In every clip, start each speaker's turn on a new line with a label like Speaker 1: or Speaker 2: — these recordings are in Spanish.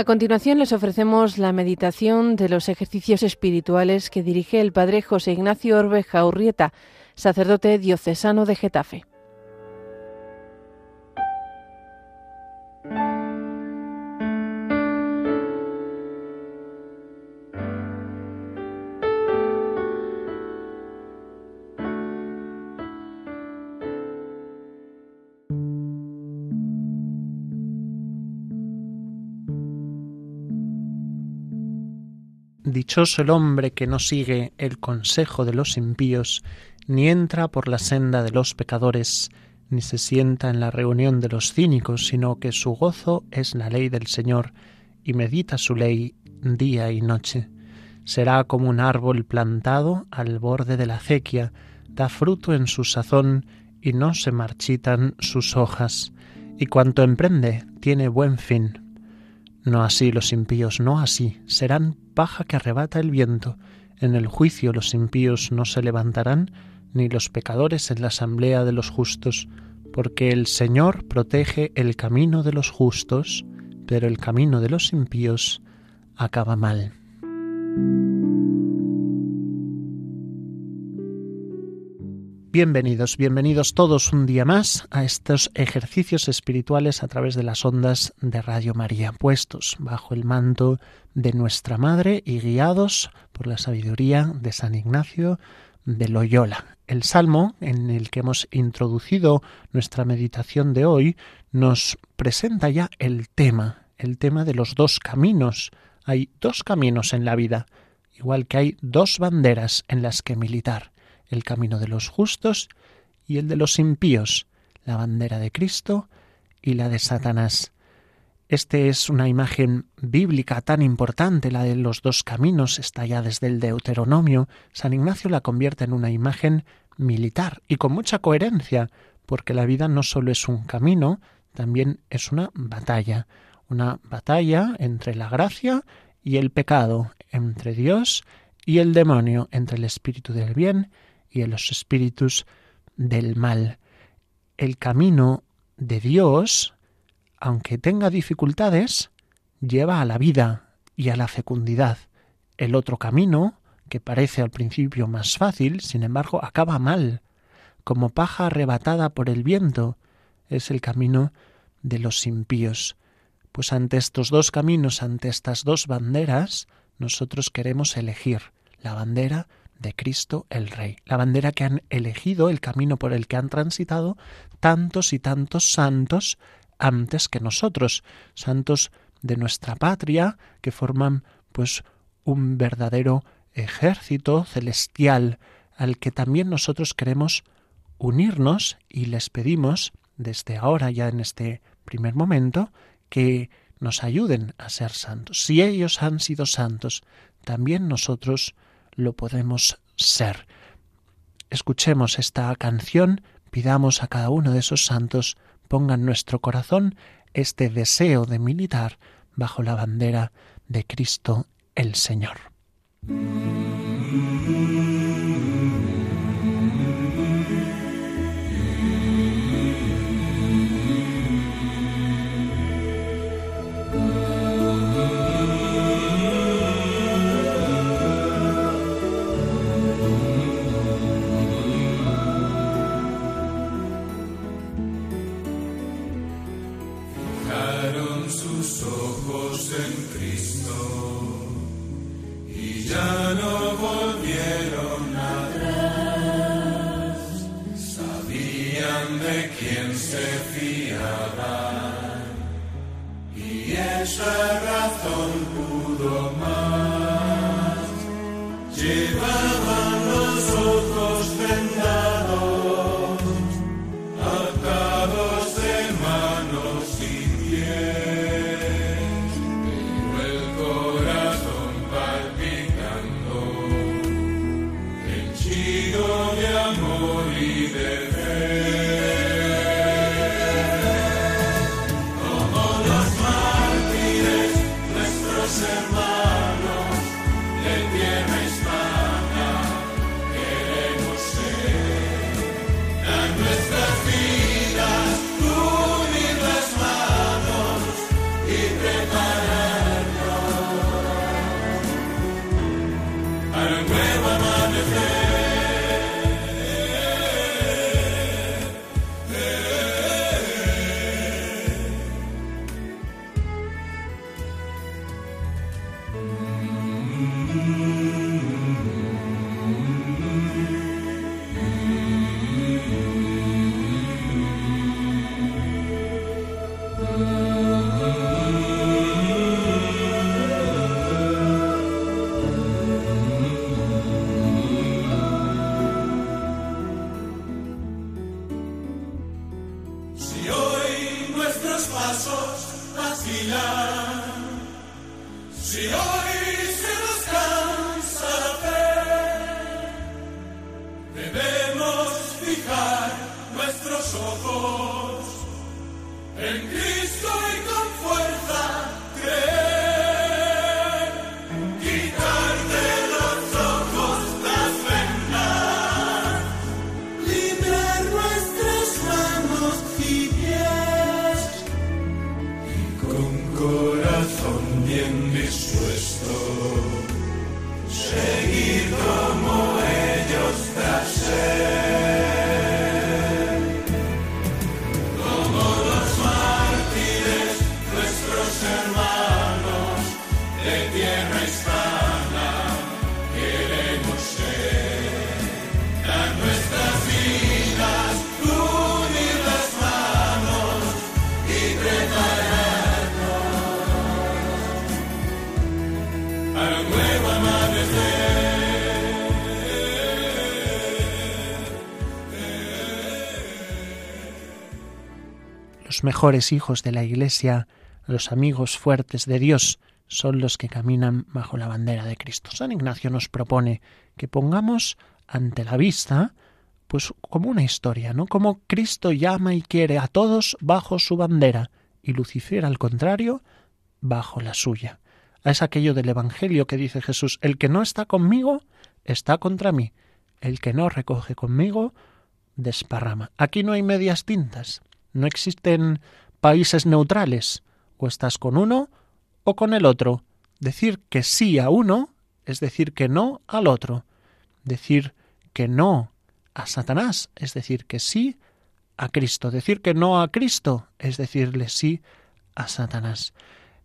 Speaker 1: A continuación les ofrecemos la meditación de los ejercicios espirituales que dirige el Padre José Ignacio Orbe Jaurrieta, sacerdote diocesano de Getafe.
Speaker 2: Dichoso el hombre que no sigue el consejo de los impíos, ni entra por la senda de los pecadores, ni se sienta en la reunión de los cínicos, sino que su gozo es la ley del Señor, y medita su ley día y noche. Será como un árbol plantado al borde de la acequia, da fruto en su sazón, y no se marchitan sus hojas, y cuanto emprende tiene buen fin. No así los impíos, no así, serán paja que arrebata el viento. En el juicio los impíos no se levantarán, ni los pecadores en la asamblea de los justos, porque el Señor protege el camino de los justos, pero el camino de los impíos acaba mal. Bienvenidos, bienvenidos todos un día más a estos ejercicios espirituales a través de las ondas de Radio María, puestos bajo el manto de nuestra Madre y guiados por la sabiduría de San Ignacio de Loyola. El Salmo en el que hemos introducido nuestra meditación de hoy nos presenta ya el tema de los dos caminos. Hay dos caminos en la vida, igual que hay dos banderas en las que militar. El camino de los justos y el de los impíos, la bandera de Cristo y la de Satanás. Esta es una imagen bíblica tan importante, la de los dos caminos, está ya desde el Deuteronomio. San Ignacio la convierte en una imagen militar y con mucha coherencia, porque la vida no solo es un camino, también es una batalla entre la gracia y el pecado, entre Dios y el demonio, entre el espíritu del bien y los espíritus del mal. El camino de Dios, aunque tenga dificultades, lleva a la vida y a la fecundidad. El otro camino, que parece al principio más fácil, sin embargo, acaba mal, como paja arrebatada por el viento, es el camino de los impíos. Pues ante estos dos caminos, ante estas dos banderas, nosotros queremos elegir la bandera de Cristo el Rey, la bandera que han elegido, el camino por el que han transitado tantos y tantos santos antes que nosotros, santos de nuestra patria que forman pues un verdadero ejército celestial al que también nosotros queremos unirnos y les pedimos desde ahora ya en este primer momento que nos ayuden a ser santos. Si ellos han sido santos, también nosotros lo podemos ser. Escuchemos esta canción, pidamos a cada uno de esos santos ponga en nuestro corazón este deseo de militar bajo la bandera de Cristo el Señor.
Speaker 3: Hermanos de tierra hispana, queremos Si hoy se nos cansa la fe, debemos fijar nuestros ojos en Cristo y con fuerza creer. Quitar de los ojos las vendas, librar nuestras manos y pies, y con corazón bien dispuesto, seguir como ellos tras él. Como los mártires, nuestros hermanos de tierra hispana, queremos ser, dar nuestras vidas, unir las manos y prepararnos para un nuevo amanecer.
Speaker 2: Los mejores hijos de la Iglesia, los amigos fuertes de Dios, son los que caminan bajo la bandera de Cristo. San Ignacio nos propone que pongamos ante la vista, pues como una historia, ¿no? Como Cristo llama y quiere a todos bajo su bandera y Lucifer, al contrario, bajo la suya. Es aquello del Evangelio que dice Jesús: el que no está conmigo está contra mí, el que no recoge conmigo desparrama. Aquí no hay medias tintas, no existen países neutrales, o estás con uno o con el otro. Decir que sí a uno es decir que no al otro. Decir que no a Satanás es decir que sí a Cristo. Decir que no a Cristo es decirle sí a Satanás.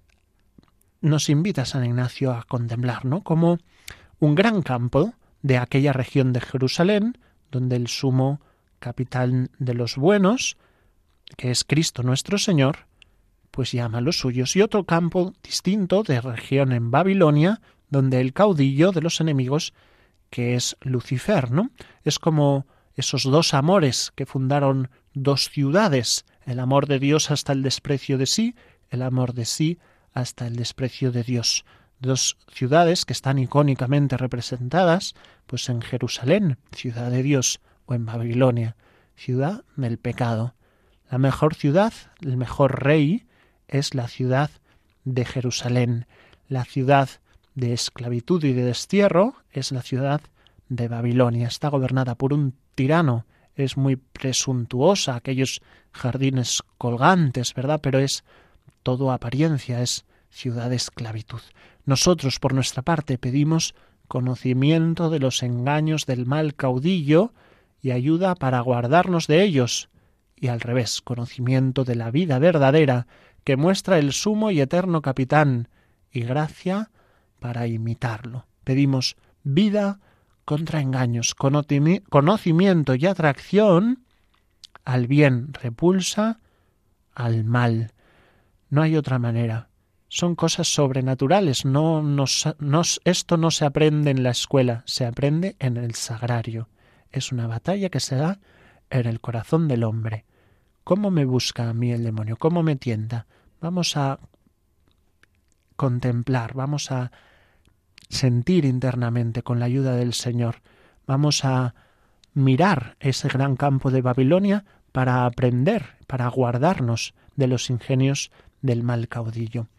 Speaker 2: Nos invita San Ignacio a contemplar, ¿no?, como un gran campo de aquella región de Jerusalén, donde el sumo capitán de los buenos, que es Cristo nuestro Señor, pues llama a los suyos, y otro campo distinto de región en Babilonia, donde el caudillo de los enemigos, que es Lucifer, ¿no? Es como esos dos amores que fundaron dos ciudades, el amor de Dios hasta el desprecio de sí, el amor de sí hasta el desprecio de Dios. Dos ciudades que están icónicamente representadas, pues en Jerusalén, ciudad de Dios, o en Babilonia, ciudad del pecado. La mejor ciudad, el mejor rey, es la ciudad de Jerusalén. La ciudad de esclavitud y de destierro es la ciudad de Babilonia. Está gobernada por un tirano, es muy presuntuosa, aquellos jardines colgantes, ¿verdad? Pero es todo apariencia, es ciudad de esclavitud. Nosotros, por nuestra parte, pedimos conocimiento de los engaños del mal caudillo y ayuda para guardarnos de ellos, y al revés, conocimiento de la vida verdadera que muestra el sumo y eterno capitán, y gracia para imitarlo. Pedimos vida contra engaños, conocimiento y atracción al bien, repulsa al mal. No hay otra manera. Son cosas sobrenaturales. Esto no se aprende en la escuela, se aprende en el sagrario. Es una batalla que se da en el corazón del hombre. ¿Cómo me busca a mí el demonio? ¿Cómo me tienta? Vamos a contemplar, vamos a sentir internamente con la ayuda del Señor. Vamos a mirar ese gran campo de Babilonia para aprender, para guardarnos de los ingenios del mal caudillo.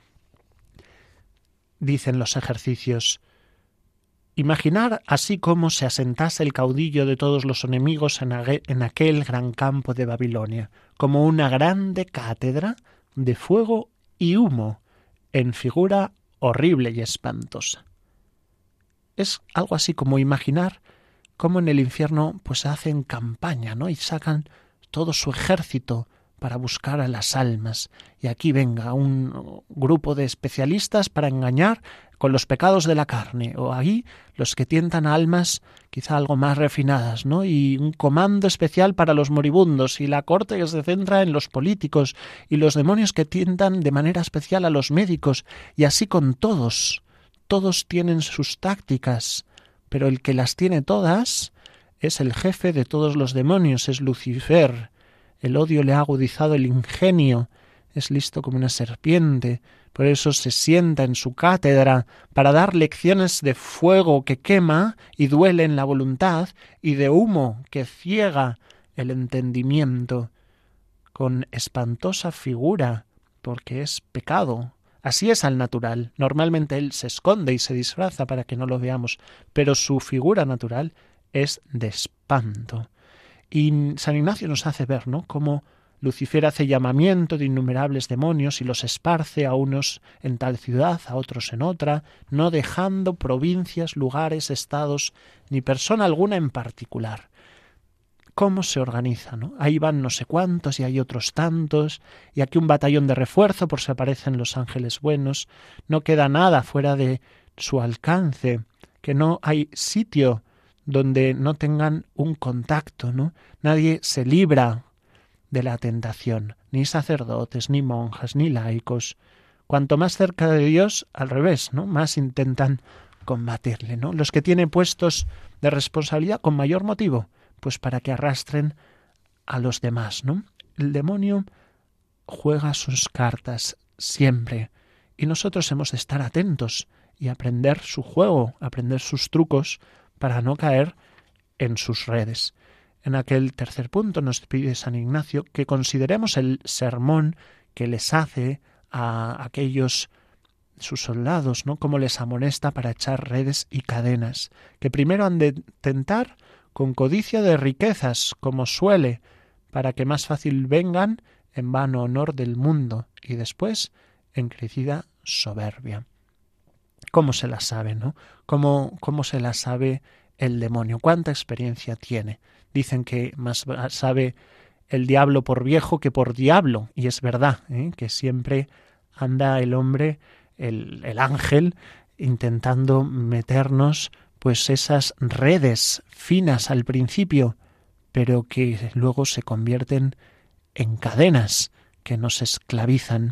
Speaker 2: Dicen los ejercicios: imaginar así como se asentase el caudillo de todos los enemigos en aquel gran campo de Babilonia, como una grande cátedra de fuego y humo, en figura horrible y espantosa. Es algo así como imaginar cómo en el infierno pues hacen campaña, ¿no?, y sacan todo su ejército para buscar a las almas. Y aquí venga un grupo de especialistas para engañar con los pecados de la carne, o ahí los que tientan a almas quizá algo más refinadas, ¿no? Y un comando especial para los moribundos, y la corte que se centra en los políticos, y los demonios que tientan de manera especial a los médicos, y así con todos. Todos tienen sus tácticas, pero el que las tiene todas es el jefe de todos los demonios, es Lucifer. El odio le ha agudizado el ingenio, es listo como una serpiente, Por eso se sienta en su cátedra para dar lecciones de fuego que quema y duele en la voluntad y de humo que ciega el entendimiento, con espantosa figura, porque es pecado. Así es al natural. Normalmente él se esconde y se disfraza para que no lo veamos, pero su figura natural es de espanto. Y San Ignacio nos hace ver, ¿no?, cómo Lucifer hace llamamiento de innumerables demonios y los esparce a unos en tal ciudad, a otros en otra, no dejando provincias, lugares, estados, ni persona alguna en particular. ¿Cómo se organiza, no? Ahí van no sé cuántos y hay otros tantos, y aquí un batallón de refuerzo por si aparecen los ángeles buenos. No queda nada fuera de su alcance, que no hay sitio donde no tengan un contacto, ¿no? Nadie se libra de la tentación, ni sacerdotes, ni monjas, ni laicos. Cuanto más cerca de Dios, al revés, ¿no?, más intentan combatirle, ¿no? Los que tienen puestos de responsabilidad con mayor motivo, pues para que arrastren a los demás, ¿no? El demonio juega sus cartas siempre, y nosotros hemos de estar atentos y aprender su juego, aprender sus trucos para no caer en sus redes. En aquel tercer punto nos pide San Ignacio que consideremos el sermón que les hace a aquellos sus soldados, ¿no?, cómo les amonesta para echar redes y cadenas, que primero han de tentar con codicia de riquezas, como suele, para que más fácil vengan en vano honor del mundo, y después en crecida soberbia. ¿Cómo se la sabe, no? ¿Cómo se la sabe el demonio? ¿Cuánta experiencia tiene? Dicen que más sabe el diablo por viejo que por diablo, y es verdad, que siempre anda el hombre, el ángel, intentando meternos pues esas redes finas al principio, pero que luego se convierten en cadenas que nos esclavizan.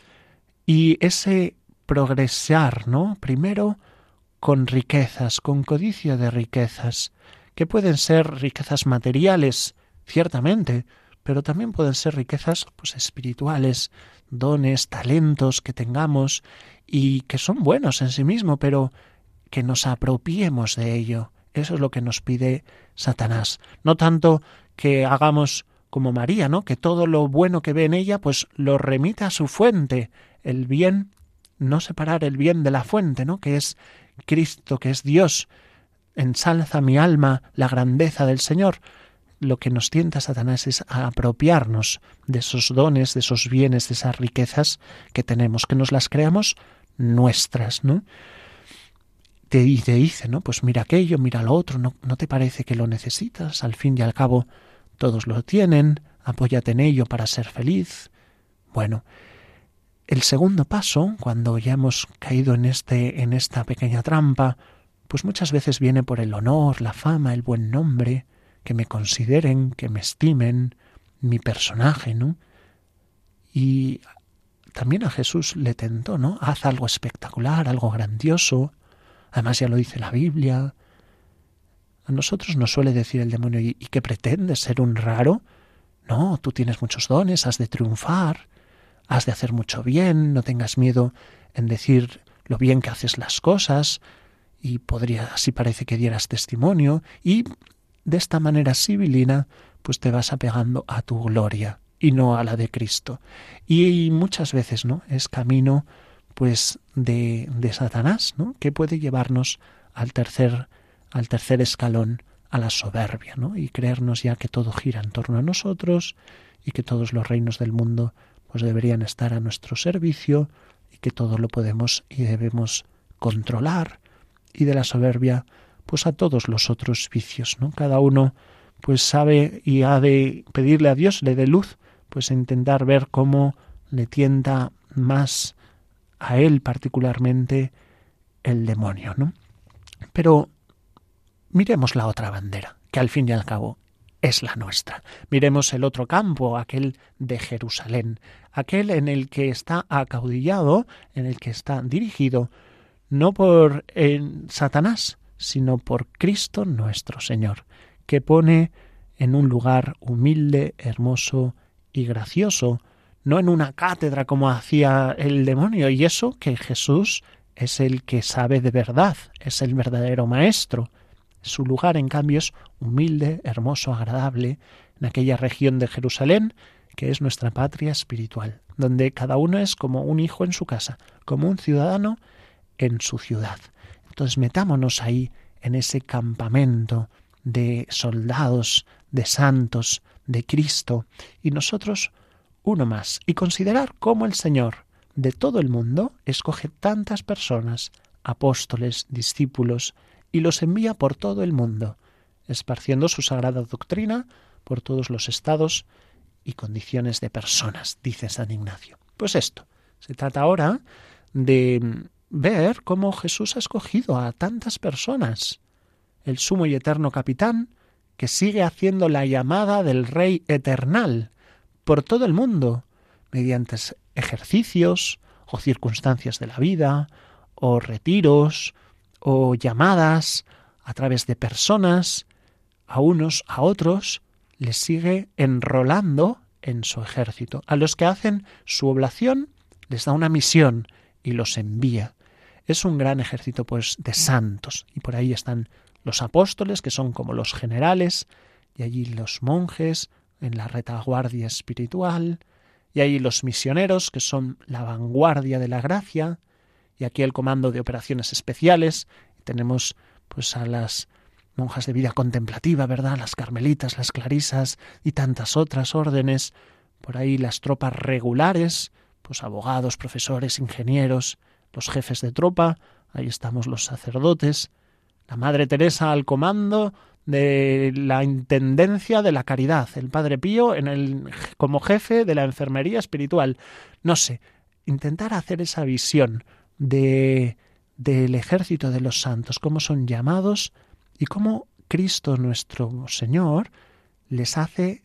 Speaker 2: Y ese progresar, ¿no?, primero con riquezas, con codicia de riquezas, que pueden ser riquezas materiales, ciertamente, pero también pueden ser riquezas pues espirituales, dones, talentos que tengamos y que son buenos en sí mismo, pero que nos apropiemos de ello. Eso es lo que nos pide Satanás. No tanto que hagamos como María, ¿no?, que todo lo bueno que ve en ella pues lo remita a su fuente, el bien, no separar el bien de la fuente, ¿no?, que es Cristo, que es Dios. Ensalza mi alma la grandeza del Señor. Lo que nos tienta Satanás es a apropiarnos de esos dones, de esos bienes, de esas riquezas que tenemos, que nos las creamos nuestras, ¿no? Te dice, ¿no?, pues mira aquello, mira lo otro, ¿no te parece que lo necesitas? Al fin y al cabo todos lo tienen, apóyate en ello para ser feliz. Bueno, el segundo paso, cuando ya hemos caído en esta pequeña trampa, pues muchas veces viene por el honor, la fama, el buen nombre, que me consideren, que me estimen, mi personaje, ¿no? Y también a Jesús le tentó, ¿no? Haz algo espectacular, algo grandioso. Además ya lo dice la Biblia. A nosotros nos suele decir el demonio, ¿y qué pretendes? ¿Ser un raro? No, tú tienes muchos dones, has de triunfar, has de hacer mucho bien, no tengas miedo en decir lo bien que haces las cosas, y así parece que dieras testimonio, y de esta manera sibilina pues te vas apegando a tu gloria y no a la de Cristo. Y muchas veces, ¿no?, es camino pues de Satanás, ¿no?, que puede llevarnos al tercer escalón, a la soberbia, ¿no?, y creernos ya que todo gira en torno a nosotros y que todos los reinos del mundo pues deberían estar a nuestro servicio y que todo lo podemos y debemos controlar, y de la soberbia pues a todos los otros vicios, ¿no? Cada uno pues sabe y ha de pedirle a Dios le dé luz, pues intentar ver cómo le tienta más a él particularmente el demonio, ¿no? Pero miremos la otra bandera, que al fin y al cabo es la nuestra. Miremos el otro campo, aquel de Jerusalén, aquel en el que está acaudillado, en el que está dirigido, no por Satanás, sino por Cristo nuestro Señor, que pone en un lugar humilde, hermoso y gracioso no en una cátedra como hacía el demonio. Y eso que Jesús es el que sabe de verdad, es el verdadero maestro. Su lugar, en cambio, es humilde, hermoso, agradable, en aquella región de Jerusalén, que es nuestra patria espiritual, donde cada uno es como un hijo en su casa, como un ciudadano en su ciudad. Entonces metámonos ahí, en ese campamento de soldados, de santos, de Cristo, y nosotros uno más, y considerar cómo el Señor de todo el mundo escoge tantas personas, apóstoles, discípulos, y los envía por todo el mundo, esparciendo su sagrada doctrina por todos los estados y condiciones de personas, dice San Ignacio. Pues esto, se trata ahora de ver cómo Jesús ha escogido a tantas personas, el sumo y eterno capitán, que sigue haciendo la llamada del Rey eternal por todo el mundo, mediante ejercicios o circunstancias de la vida, o retiros, o llamadas a través de personas, a unos, a otros, les sigue enrolando en su ejército. A los que hacen su oblación les da una misión y los envía. Es un gran ejército, pues, de santos. Y por ahí están los apóstoles, que son como los generales, y allí los monjes en la retaguardia espiritual, y ahí los misioneros, que son la vanguardia de la gracia, y aquí el comando de operaciones especiales. Tenemos pues a las monjas de vida contemplativa, ¿verdad? Las carmelitas, las clarisas y tantas otras órdenes. Por ahí las tropas regulares, pues abogados, profesores, ingenieros, los jefes de tropa, ahí estamos los sacerdotes. La Madre Teresa al comando de la Intendencia de la Caridad, el Padre Pío como jefe de la enfermería espiritual. No sé, intentar hacer esa visión del ejército de los santos, cómo son llamados y cómo Cristo nuestro Señor les hace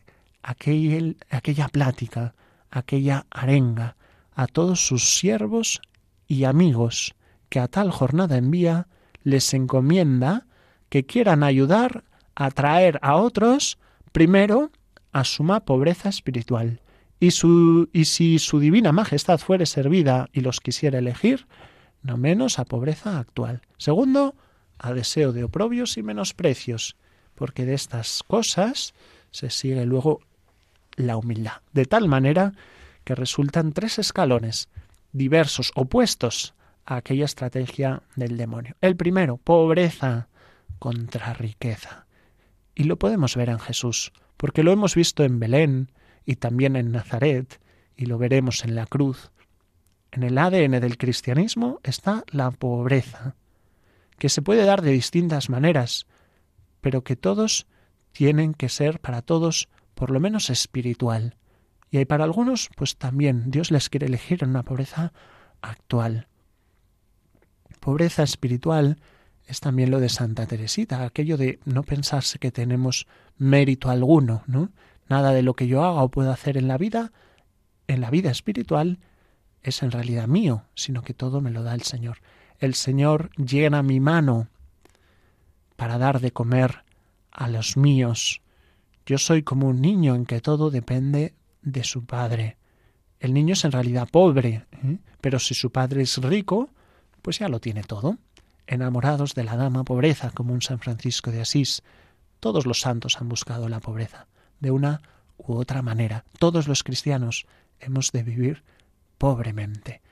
Speaker 2: aquella plática, aquella arenga a todos sus siervos y amigos que a tal jornada envía, les encomienda que quieran ayudar a traer a otros primero a suma pobreza espiritual. Y si su divina majestad fuere servida y los quisiera elegir, no menos a pobreza actual. Segundo, a deseo de oprobios y menosprecios, porque de estas cosas se sigue luego la humildad. De tal manera que resultan 3 escalones diversos, opuestos a aquella estrategia del demonio. El primero, pobreza contra riqueza. Y lo podemos ver en Jesús, porque lo hemos visto en Belén y también en Nazaret, y lo veremos en la cruz. En el ADN del cristianismo está la pobreza, que se puede dar de distintas maneras, pero que todos tienen que ser para todos por lo menos espiritual. Y hay para algunos, pues también Dios les quiere elegir en una pobreza actual. Pobreza espiritual es también lo de Santa Teresita, aquello de no pensarse que tenemos mérito alguno, ¿no? Nada de lo que yo haga o pueda hacer en la vida espiritual, es en realidad mío, sino que todo me lo da el Señor. El Señor llena mi mano para dar de comer a los míos. Yo soy como un niño en que todo depende de su padre. El niño es en realidad pobre, pero si su padre es rico, pues ya lo tiene todo. Enamorados de la dama pobreza, como un San Francisco de Asís. Todos los santos han buscado la pobreza, de una u otra manera. Todos los cristianos hemos de vivir pobremente.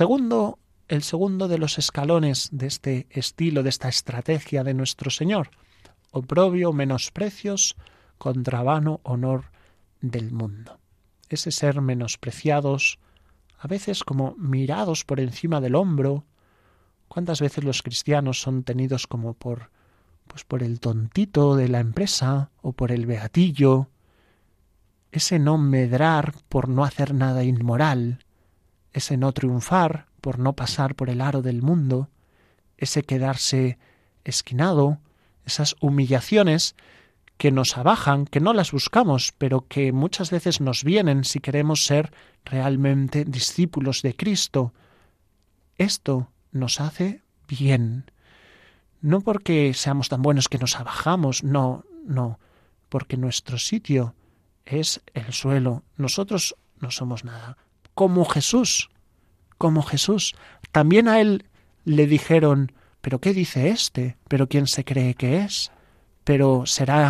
Speaker 2: El segundo de los escalones de este estilo, de esta estrategia de nuestro Señor, oprobio, menosprecios contra vano honor del mundo. Ese ser menospreciados, a veces como mirados por encima del hombro. ¿Cuántas veces los cristianos son tenidos como por el tontito de la empresa o por el beatillo? Ese no medrar por no hacer nada inmoral, ese no triunfar por no pasar por el aro del mundo, ese quedarse esquinado, esas humillaciones que nos abajan, que no las buscamos, pero que muchas veces nos vienen si queremos ser realmente discípulos de Cristo. Esto nos hace bien. No porque seamos tan buenos que nos abajamos, no, porque nuestro sitio es el suelo. Nosotros no somos nada. Como Jesús. También a él le dijeron, ¿pero qué dice este? ¿Pero quién se cree que es? ¿Pero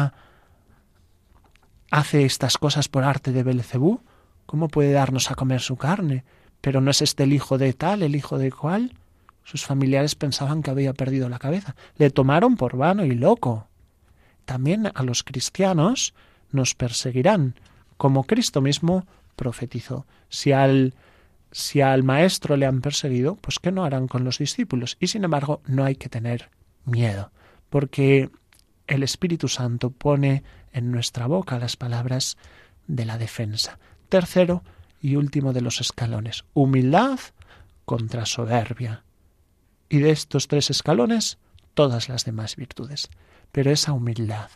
Speaker 2: hace estas cosas por arte de Belcebú? ¿Cómo puede darnos a comer su carne? ¿Pero no es este el hijo de tal, el hijo de cual? Sus familiares pensaban que había perdido la cabeza. Le tomaron por vano y loco. También a los cristianos nos perseguirán, como Cristo mismo profetizó. Si al maestro le han perseguido, pues ¿qué no harán con los discípulos? Y sin embargo, no hay que tener miedo, porque el Espíritu Santo pone en nuestra boca las palabras de la defensa. Tercero y último de los escalones, humildad contra soberbia. Y de estos 3 escalones, todas las demás virtudes. Pero esa humildad,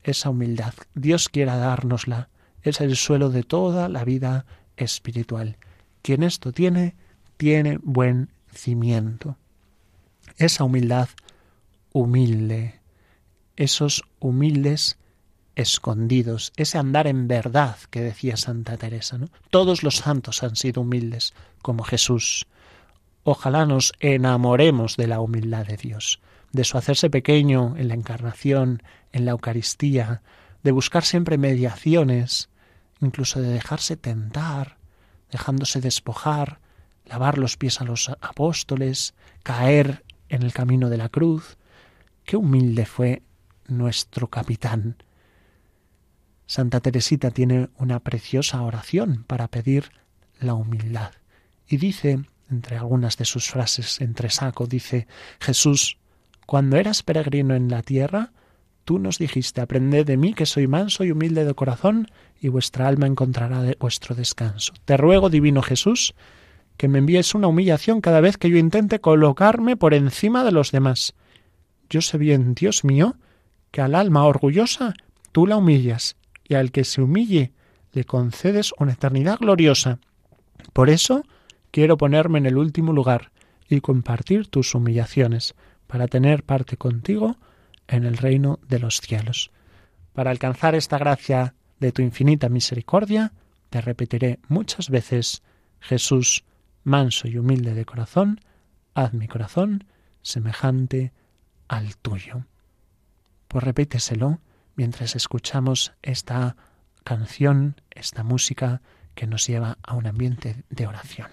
Speaker 2: Dios quiera dárnosla, es el suelo de toda la vida espiritual. Quien esto tiene buen cimiento. Esa humildad humilde, esos humildes escondidos, ese andar en verdad que decía Santa Teresa, ¿no? Todos los santos han sido humildes, como Jesús. Ojalá nos enamoremos de la humildad de Dios, de su hacerse pequeño en la encarnación, en la Eucaristía, de buscar siempre mediaciones, incluso de dejarse tentar, dejándose despojar, lavar los pies a los apóstoles, caer en el camino de la cruz. Qué humilde fue nuestro capitán. Santa Teresita tiene una preciosa oración para pedir la humildad. Y dice, entre algunas de sus frases entresaco, dice: Jesús, cuando eras peregrino en la tierra, tú nos dijiste: aprended de mí, que soy manso y humilde de corazón, y vuestra alma encontrará vuestro descanso. Te ruego, divino Jesús, que me envíes una humillación cada vez que yo intente colocarme por encima de los demás. Yo sé bien, Dios mío, que al alma orgullosa tú la humillas, y al que se humille le concedes una eternidad gloriosa. Por eso quiero ponerme en el último lugar y compartir tus humillaciones, para tener parte contigo en el reino de los cielos. Para alcanzar esta gracia de tu infinita misericordia, te repetiré muchas veces: Jesús, manso y humilde de corazón, haz mi corazón semejante al tuyo. Pues repíteselo mientras escuchamos esta canción, esta música que nos lleva a un ambiente de oración.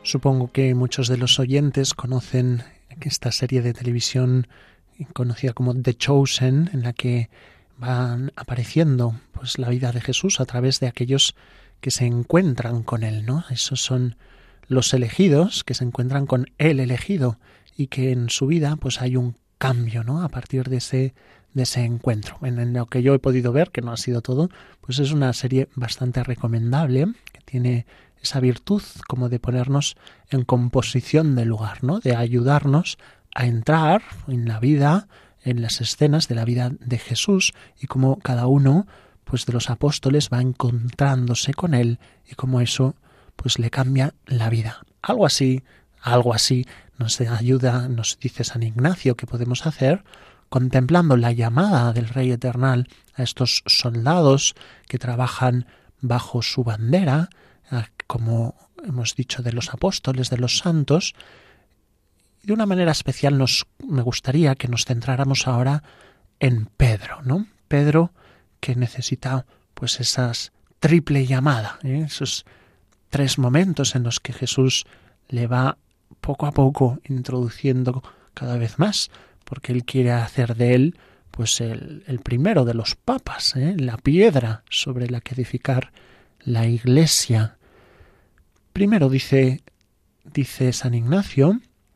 Speaker 2: Supongo que muchos de los oyentes conocen esta serie de televisión conocida como The Chosen, en la que van apareciendo pues la vida de Jesús a través de aquellos que se encuentran con él, ¿no? Esos son los elegidos que se encuentran con el elegido y que en su vida pues hay un cambio, ¿no? A partir de ese encuentro. En lo que yo he podido ver, que no ha sido todo, pues es una serie bastante recomendable, que tiene esa virtud como de ponernos en composición del lugar, ¿no? De ayudarnos a entrar en la vida, en las escenas de la vida de Jesús y cómo cada uno pues de los apóstoles va encontrándose con él y cómo eso pues le cambia la vida. Algo así nos ayuda, nos dice San Ignacio que podemos hacer contemplando la llamada del Rey Eternal a estos soldados que trabajan bajo su bandera, como hemos dicho, de los apóstoles, de los santos. Y de una manera especial me gustaría que nos centráramos ahora en Pedro, ¿no? Pedro que necesita pues esas triple llamada, esos 3 momentos en los que Jesús le va poco a poco introduciendo cada vez más, porque él quiere hacer de él pues el primero de los papas, la piedra sobre la que edificar la Iglesia. Primero dice San Ignacio,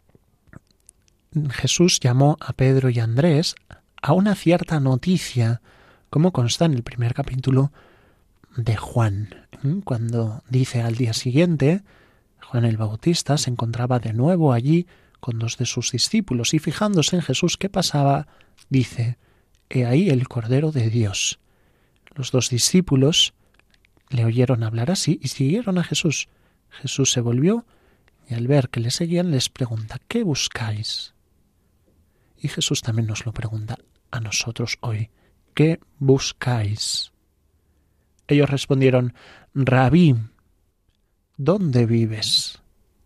Speaker 2: Jesús llamó a Pedro y a Andrés a una cierta noticia, como consta en el primer capítulo de Juan, cuando dice al día siguiente, Juan el Bautista se encontraba de nuevo allí con 2 de sus discípulos y fijándose en Jesús que pasaba, dice, «He ahí el Cordero de Dios». Los 2 discípulos le oyeron hablar así y siguieron a Jesús. Jesús se volvió y al ver que le seguían les pregunta, «¿Qué buscáis?». Y Jesús también nos lo pregunta a nosotros hoy, ¿qué buscáis? Ellos respondieron, «Rabí, ¿dónde vives?».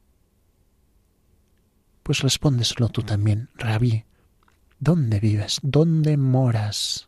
Speaker 2: Pues respóndeselo tú también, Rabí, ¿dónde vives? ¿Dónde moras?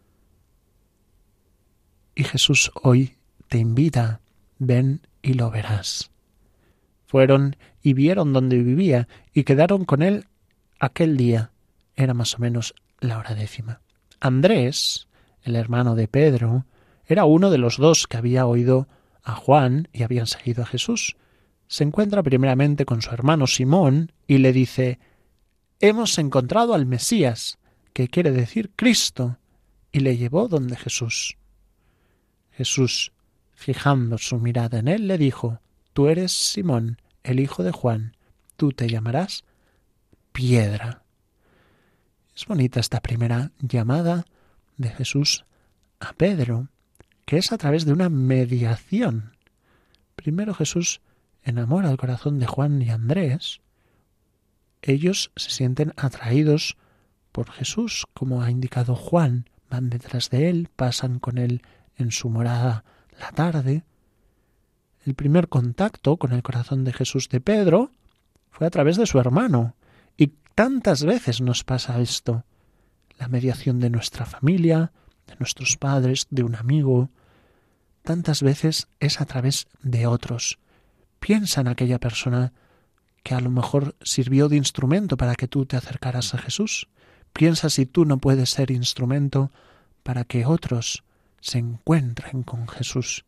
Speaker 2: Y Jesús hoy te invita, ven y lo verás. Fueron y vieron dónde vivía y quedaron con él aquel día. Era más o menos la hora 10. Andrés, el hermano de Pedro, era uno de los 2 que había oído a Juan y habían seguido a Jesús. Se encuentra primeramente con su hermano Simón y le dice, «Hemos encontrado al Mesías», que quiere decir Cristo, y le llevó donde Jesús. Jesús, fijando su mirada en él, le dijo, «Tú eres Simón, el hijo de Juan, tú te llamarás Piedra». Es bonita esta primera llamada de Jesús a Pedro, que es a través de una mediación. Primero Jesús enamora el corazón de Juan y Andrés. Ellos se sienten atraídos por Jesús, como ha indicado Juan. Van detrás de él, pasan con él en su morada la tarde. El primer contacto con el corazón de Jesús de Pedro fue a través de su hermano. Y tantas veces nos pasa esto. La mediación de nuestra familia, de nuestros padres, de un amigo. Tantas veces es a través de otros. Piensa en aquella persona que a lo mejor sirvió de instrumento para que tú te acercaras a Jesús. Piensa si tú no puedes ser instrumento para que otros se encuentren con Jesús.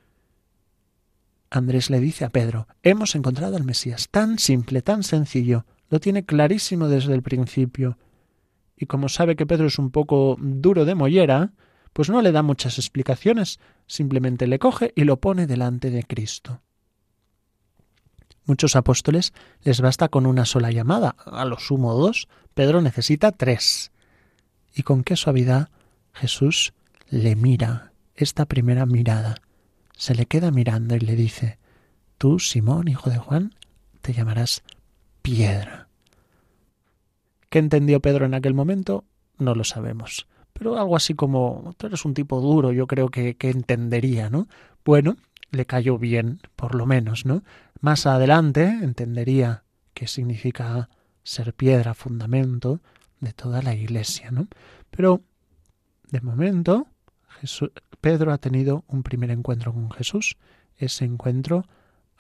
Speaker 2: Andrés le dice a Pedro, «Hemos encontrado al Mesías». Tan simple, tan sencillo. Lo tiene clarísimo desde el principio. Y como sabe que Pedro es un poco duro de mollera, pues no le da muchas explicaciones. Simplemente le coge y lo pone delante de Cristo. Muchos apóstoles les basta con una sola llamada, a lo sumo 2, Pedro necesita 3. Y con qué suavidad Jesús le mira, esta primera mirada. Se le queda mirando y le dice, «Tú, Simón, hijo de Juan, te llamarás Piedra». ¿Qué entendió Pedro en aquel momento? No lo sabemos. Pero algo así como, tú eres un tipo duro, yo creo que entendería, ¿no? Bueno, le cayó bien, por lo menos, ¿no? Más adelante entendería qué significa ser piedra, fundamento de toda la Iglesia, ¿no? Pero, de momento, Pedro ha tenido un primer encuentro con Jesús. Ese encuentro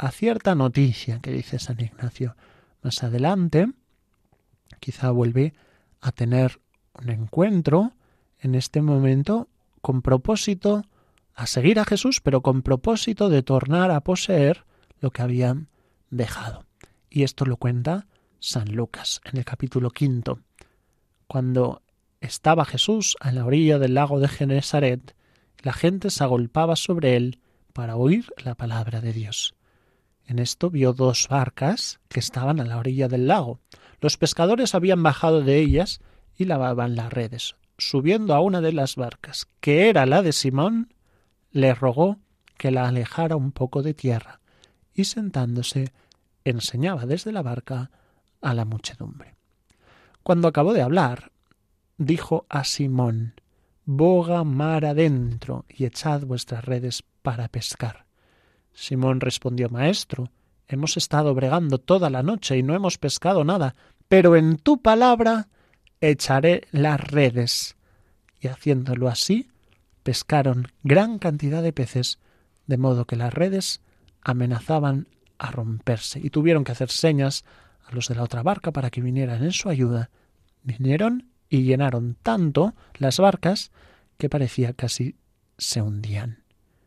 Speaker 2: a cierta noticia que dice San Ignacio. Más adelante, quizá vuelve a tener un encuentro en este momento con propósito a seguir a Jesús, pero con propósito de tornar a poseer lo que habían dejado. Y esto lo cuenta San Lucas en el capítulo 5. Cuando estaba Jesús a la orilla del lago de Genesaret, la gente se agolpaba sobre él para oír la palabra de Dios. En esto vio 2 barcas que estaban a la orilla del lago. Los pescadores habían bajado de ellas y lavaban las redes. Subiendo a una de las barcas, que era la de Simón, le rogó que la alejara un poco de tierra, y sentándose enseñaba desde la barca a la muchedumbre. Cuando acabó de hablar, dijo a Simón: «Boga mar adentro y echad vuestras redes para pescar». Simón respondió: «Maestro, hemos estado bregando toda la noche y no hemos pescado nada, pero en tu palabra echaré las redes». Y haciéndolo así, pescaron gran cantidad de peces, de modo que las redes amenazaban a romperse, y tuvieron que hacer señas a los de la otra barca para que vinieran en su ayuda. Vinieron y llenaron tanto las barcas que parecía casi se hundían.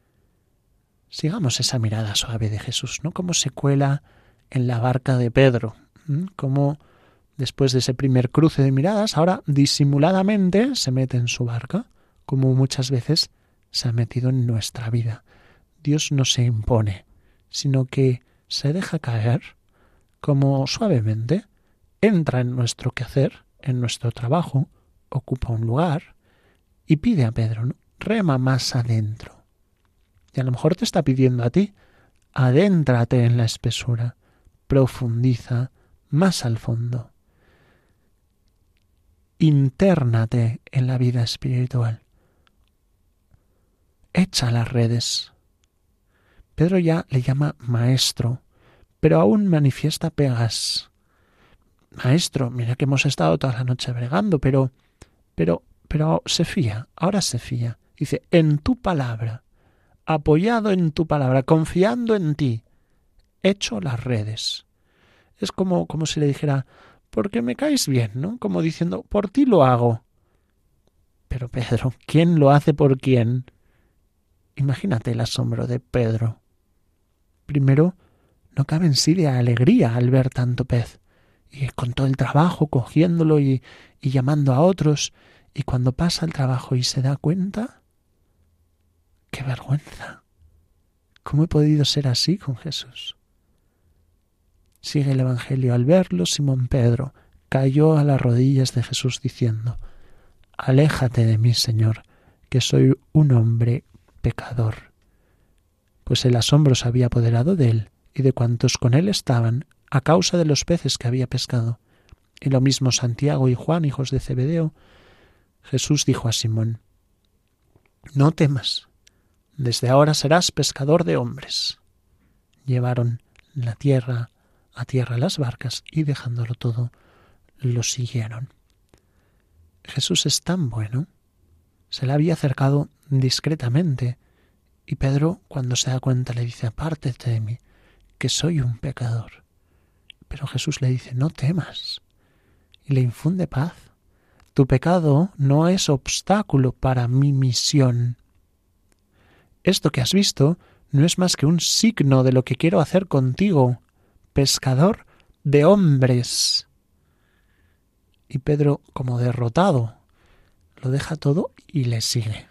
Speaker 2: Sigamos esa mirada suave de Jesús, ¿no? Cómo se cuela en la barca de Pedro, cómo después de ese primer cruce de miradas, ahora disimuladamente se mete en su barca, como muchas veces se ha metido en nuestra vida. Dios no se impone, sino que se deja caer, como suavemente, entra en nuestro quehacer, en nuestro trabajo, ocupa un lugar y pide a Pedro, ¿no? Rema más adentro. Y a lo mejor te está pidiendo a ti: adéntrate en la espesura, profundiza más al fondo. Intérnate en la vida espiritual. Echa las redes. Pedro ya le llama maestro, pero aún manifiesta pegas. Maestro, mira que hemos estado toda la noche bregando, pero se fía, ahora se fía. Dice: en tu palabra, apoyado en tu palabra, confiando en ti, echo las redes. Es como si le dijera: porque me caes bien, ¿no? Como diciendo: por ti lo hago. Pero Pedro, ¿quién lo hace por quién? Imagínate el asombro de Pedro. Primero, no cabe en sí de alegría al ver tanto pez, y con todo el trabajo cogiéndolo y llamando a otros, y cuando pasa el trabajo y se da cuenta, ¡qué vergüenza! ¿Cómo he podido ser así con Jesús? Sigue el Evangelio. Al verlo, Simón Pedro cayó a las rodillas de Jesús diciendo: «Aléjate de mí, Señor, que soy un hombre pecador». Pues el asombro se había apoderado de él y de cuantos con él estaban, a causa de los peces que había pescado. Y lo mismo Santiago y Juan, hijos de Zebedeo. Jesús dijo a Simón: «No temas, desde ahora serás pescador de hombres». Llevaron a tierra las barcas y dejándolo todo, lo siguieron. Jesús es tan bueno. Se le había acercado discretamente y Pedro, cuando se da cuenta, le dice: «Apártate de mí, que soy un pecador». Pero Jesús le dice: «No temas», y le infunde paz. Tu pecado no es obstáculo para mi misión. Esto que has visto no es más que un signo de lo que quiero hacer contigo, pescador de hombres. Y Pedro, como derrotado, lo deja todo y le sigue.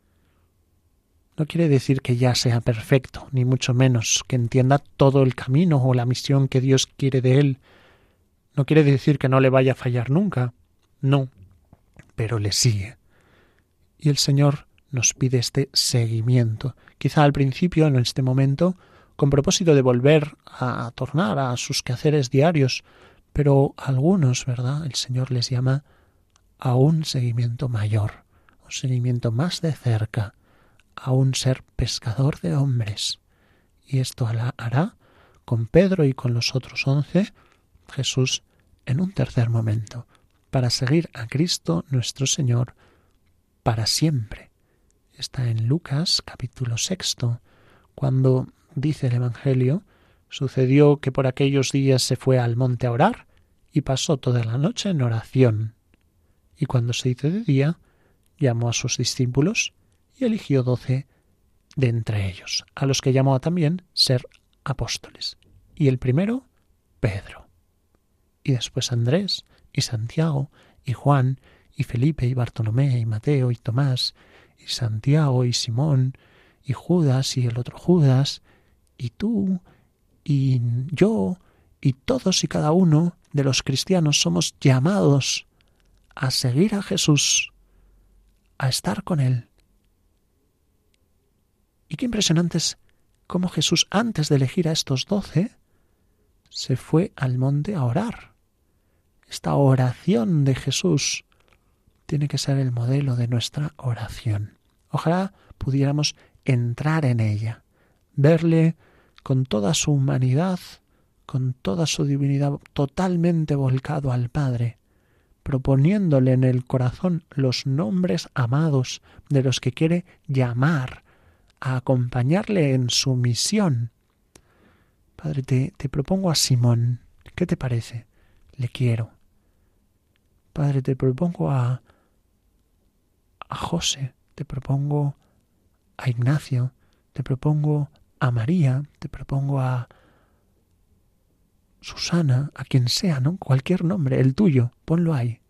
Speaker 2: No quiere decir que ya sea perfecto, ni mucho menos que entienda todo el camino o la misión que Dios quiere de él. No quiere decir que no le vaya a fallar nunca. No, pero le sigue. Y el Señor nos pide este seguimiento. Quizá al principio, en este momento, con propósito de volver a tornar a sus quehaceres diarios, pero a algunos, ¿verdad?, el Señor les llama a un seguimiento mayor, un seguimiento más de cerca, a un ser pescador de hombres. Y esto hará con Pedro y con los otros 11 Jesús en un tercer momento, para seguir a Cristo nuestro Señor para siempre. Está en Lucas capítulo 6, cuando dice el Evangelio Sucedió que por aquellos días se fue al monte a orar y pasó toda la noche en oración. Y cuando se hizo de día, llamó a sus discípulos y eligió 12 de entre ellos, a los que llamó a también ser apóstoles. Y el primero, Pedro. Y después Andrés, y Santiago, y Juan, y Felipe, y Bartolomé, y Mateo, y Tomás, y Santiago, y Simón, y Judas, y el otro Judas, y tú, y yo, y todos y cada uno de los cristianos somos llamados a seguir a Jesús, a estar con Él. Y qué impresionante es cómo Jesús, antes de elegir a estos 12, se fue al monte a orar. Esta oración de Jesús tiene que ser el modelo de nuestra oración. Ojalá pudiéramos entrar en ella, verle con toda su humanidad, con toda su divinidad, totalmente volcado al Padre, proponiéndole en el corazón los nombres amados de los que quiere llamar, a acompañarle en su misión. Padre, te propongo a Simón. ¿Qué te parece? Le quiero. Padre, te propongo a José, te propongo a Ignacio, te propongo a María, te propongo a Susana, a quien sea, ¿no? Cualquier nombre, el tuyo, ponlo ahí.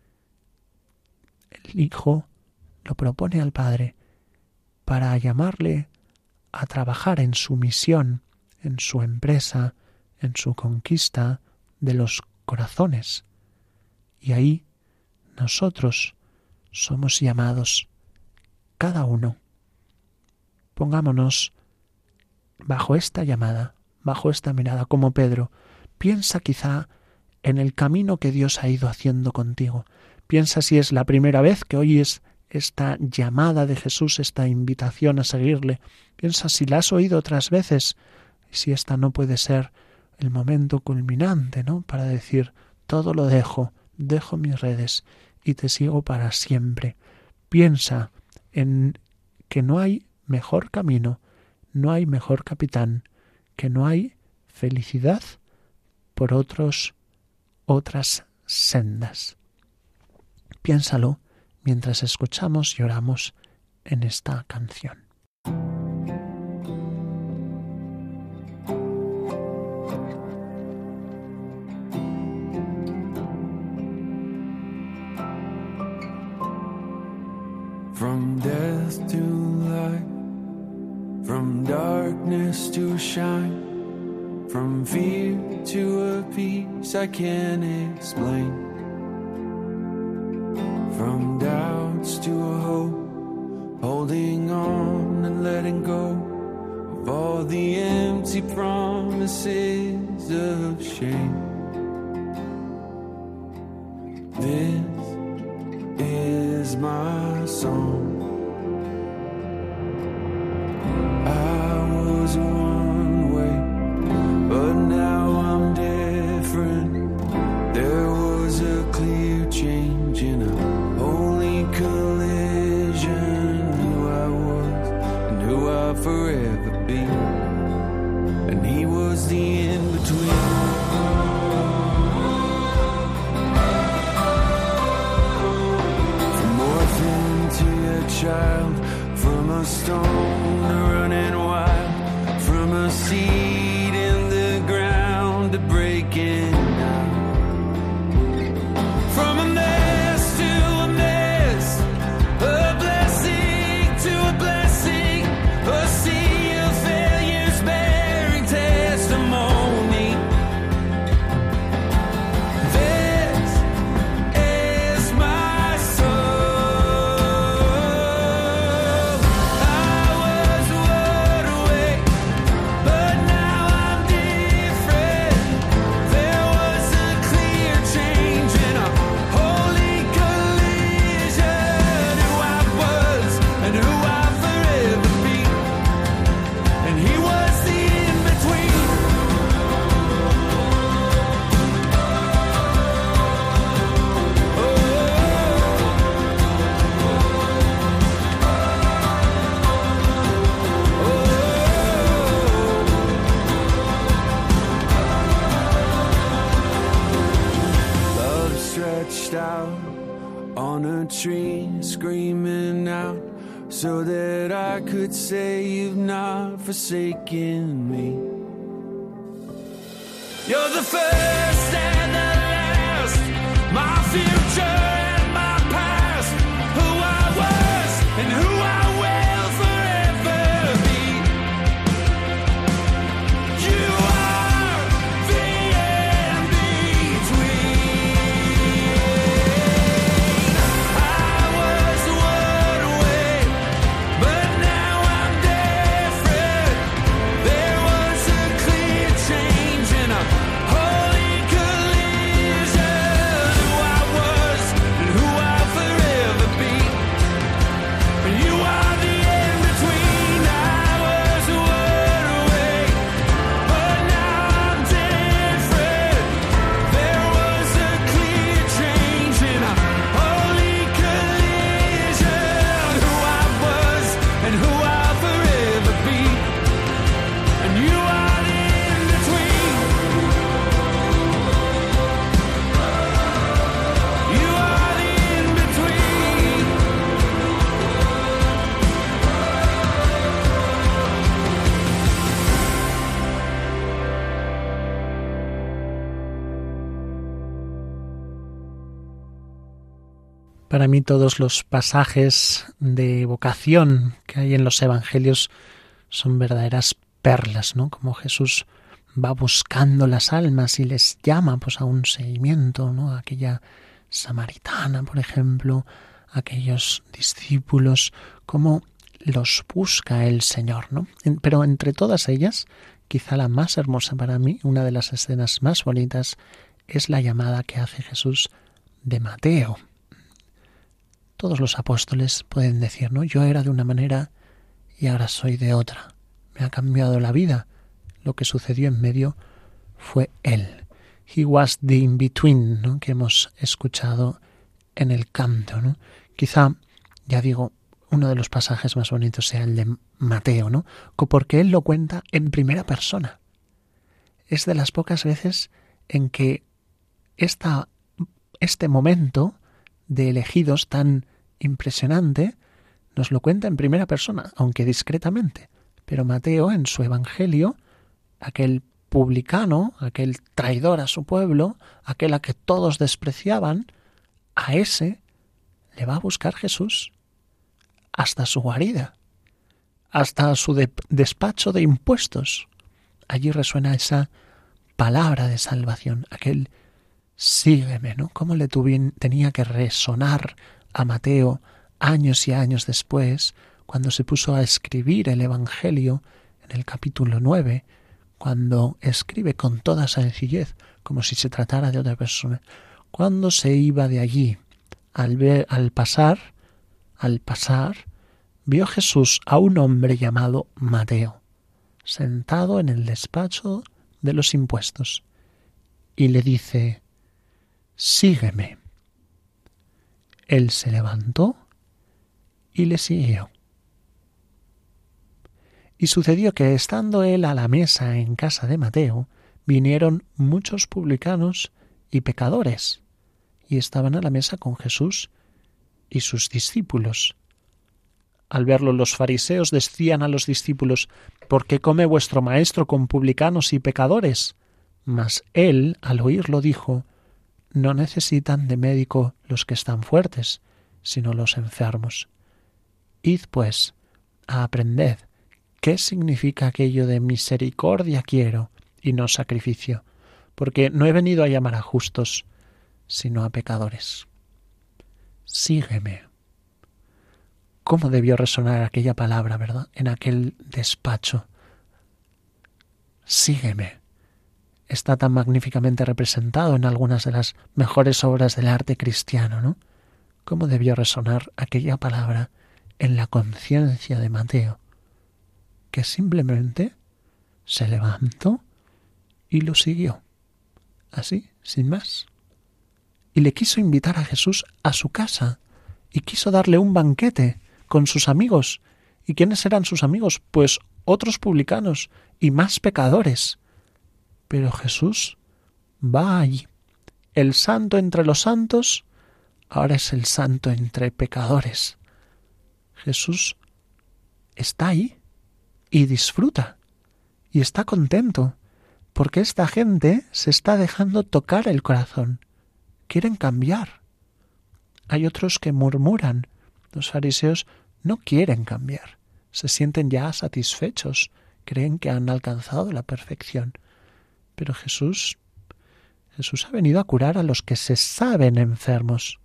Speaker 2: El Hijo lo propone al Padre para llamarle a trabajar en su misión, en su empresa, en su conquista de los corazones. Y ahí nosotros somos llamados, cada uno. Pongámonos bajo esta llamada, bajo esta mirada, como Pedro. Piensa quizá en el camino que Dios ha ido haciendo contigo. Piensa si es la primera vez que oyes esta llamada de Jesús, esta invitación a seguirle. Piensa si la has oído otras veces, y si esta no puede ser el momento culminante, ¿no? Para decir, todo lo dejo mis redes y te sigo para siempre. Piensa en que no hay mejor camino, no hay mejor capitán, que no hay felicidad por otras sendas. Piénsalo mientras escuchamos y oramos en esta canción.
Speaker 4: From death to life, from darkness to shine, from fear to a peace I can't explain. From doubts to a hope, holding on and letting go of all the empty promises of shame. This is my song. I was one way, but now I'm different. There was a clear change in a holy collision. Who I was and who I'll forever be, and he was the in-between. To stretched out on a tree, screaming out so that I could say you've not forsaken me. You're the first and the last, my future and my past, who I was and who I will forever be. You are the in-between. I was one way, but now I'm different. There was a clear change and a holy collision. Who I was and who I'll forever be. And you are the in-between. I was one way, but now I'm different. There was a clear change and a holy collision. Who I was and who I'll forever be. And you are the in-between. You are the in-between.
Speaker 2: Para mí todos los pasajes de vocación que hay en los evangelios son verdaderas perlas, ¿no? Como Jesús va buscando las almas y les llama pues a un seguimiento, ¿no? A aquella samaritana, por ejemplo, a aquellos discípulos, cómo los busca el Señor, ¿no? Pero entre todas ellas, quizá la más hermosa para mí, una de las escenas más bonitas, es la llamada que hace Jesús de Mateo. Todos los apóstoles pueden decir, ¿no? Yo era de una manera y ahora soy de otra. Me ha cambiado la vida. Lo que sucedió en medio fue él. He was the in-between, ¿no? Que hemos escuchado en el canto, ¿no? Quizá, ya digo, uno de los pasajes más bonitos sea el de Mateo, ¿no? Porque él lo cuenta en primera persona. Es de las pocas veces en que este momento de elegidos tan impresionante nos lo cuenta en primera persona, aunque discretamente. Pero Mateo, en su evangelio, aquel publicano, aquel traidor a su pueblo, aquel a que todos despreciaban, a ese le va a buscar Jesús hasta su guarida, hasta su despacho de impuestos. Allí resuena esa palabra de salvación, aquel sígueme, ¿no? Cómo le tenía que resonar a Mateo años y años después, cuando se puso a escribir el Evangelio en el capítulo 9, cuando escribe con toda sencillez, como si se tratara de otra persona. Cuando se iba de allí, al pasar, vio Jesús a un hombre llamado Mateo, sentado en el despacho de los impuestos, y le dice: sígueme. Él se levantó y le siguió. Y sucedió que, estando él a la mesa en casa de Mateo, vinieron muchos publicanos y pecadores, y estaban a la mesa con Jesús y sus discípulos. Al verlo, los fariseos decían a los discípulos: ¿por qué come vuestro maestro con publicanos y pecadores? Mas él, al oírlo, dijo: no necesitan de médico los que están fuertes, sino los enfermos. Id, pues, a aprended qué significa aquello de misericordia quiero y no sacrificio, porque no he venido a llamar a justos, sino a pecadores. Sígueme. ¿Cómo debió resonar aquella palabra, verdad? En aquel despacho. Sígueme. Está tan magníficamente representado en algunas de las mejores obras del arte cristiano, ¿no? ¿Cómo debió resonar aquella palabra en la conciencia de Mateo? Que simplemente se levantó y lo siguió, así, sin más. Y le quiso invitar a Jesús a su casa, y quiso darle un banquete con sus amigos. ¿Y quiénes eran sus amigos? Pues otros publicanos y más pecadores. Pero Jesús va allí, el santo entre los santos, ahora es el santo entre pecadores. Jesús está ahí y disfruta y está contento porque esta gente se está dejando tocar el corazón. Quieren cambiar. Hay otros que murmuran. Los fariseos no quieren cambiar. Se sienten ya satisfechos. Creen que han alcanzado la perfección. Pero Jesús ha venido a curar a los que se saben enfermos.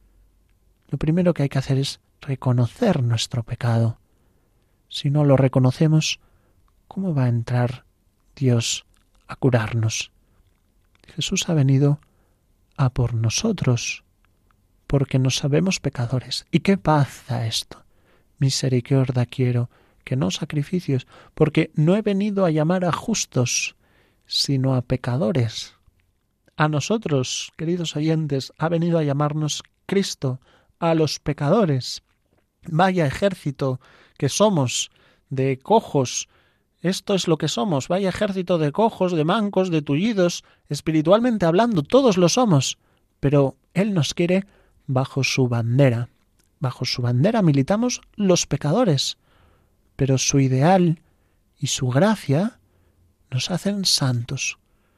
Speaker 2: Lo primero que hay que hacer es reconocer nuestro pecado. Si no lo reconocemos, ¿cómo va a entrar Dios a curarnos? Jesús ha venido a por nosotros, porque nos sabemos pecadores. ¿Y qué paz da esto? Misericordia quiero, que no sacrificios, porque no he venido a llamar a justos, sino a pecadores. A nosotros, queridos oyentes, ha venido a llamarnos Cristo, a los pecadores. Vaya ejército que somos de cojos. Esto es lo que somos. Vaya ejército de cojos, de mancos, de tullidos. Espiritualmente hablando, todos lo somos. Pero Él nos quiere bajo su bandera. Bajo su bandera militamos los pecadores. Pero su ideal y su gracia nos hacen santos.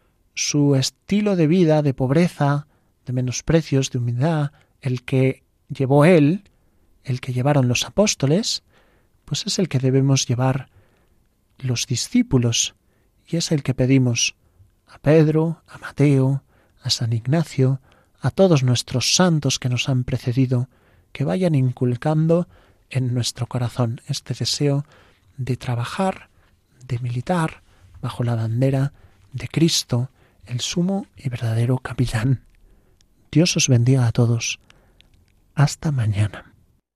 Speaker 2: Su estilo de vida, de pobreza, de menosprecios, de humildad, el que llevó Él, el que llevaron los apóstoles, pues es el que debemos llevar los discípulos, y es el que pedimos a Pedro, a Mateo, a San Ignacio, a todos nuestros santos que nos han precedido, que vayan inculcando en nuestro corazón este deseo de trabajar, de militar bajo la bandera de Cristo, el sumo y verdadero capellán. Dios os bendiga a todos. Hasta mañana.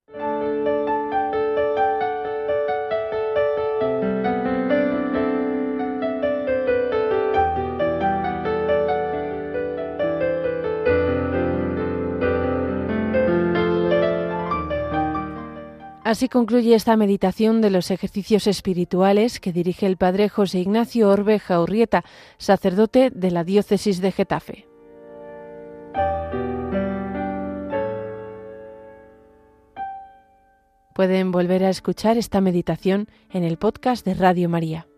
Speaker 1: Así concluye esta meditación de los ejercicios espirituales que dirige el padre José Ignacio Orbe Jaurrieta, sacerdote de la diócesis de Getafe. Pueden volver a escuchar esta meditación en el podcast de Radio María.